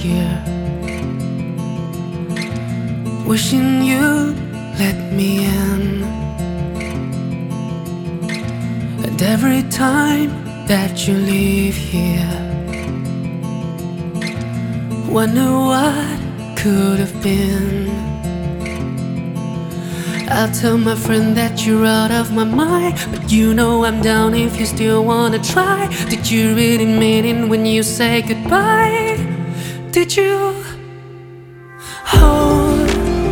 year, wishing you let me in. And every time that you leave here, wonder what could have been. I'll tell my friend that you're out of my mind, but you know I'm down if you still wanna try. Did you really mean it when you say goodbye? Did you? Home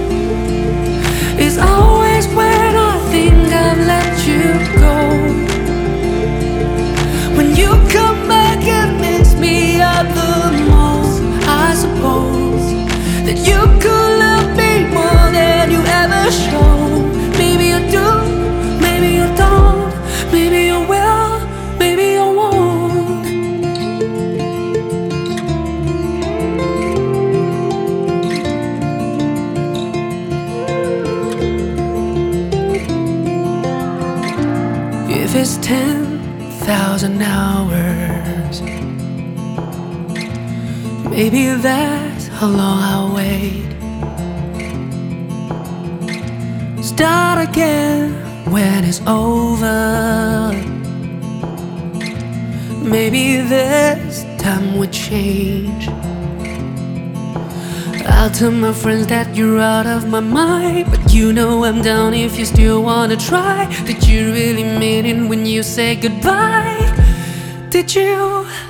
is always when I think I've let you go. When you come back, it makes me up the most. I suppose that you could love me more than you ever showed. Maybe you do, maybe you don't, maybe you will, maybe you won't. If it's 10,000 hours, maybe that's how long I'll wait. Start again when it's over. Maybe this time would change. I'll tell my friends that you're out of my mind, but you know I'm down if you still wanna try. Did you really mean it when you say goodbye? Did you?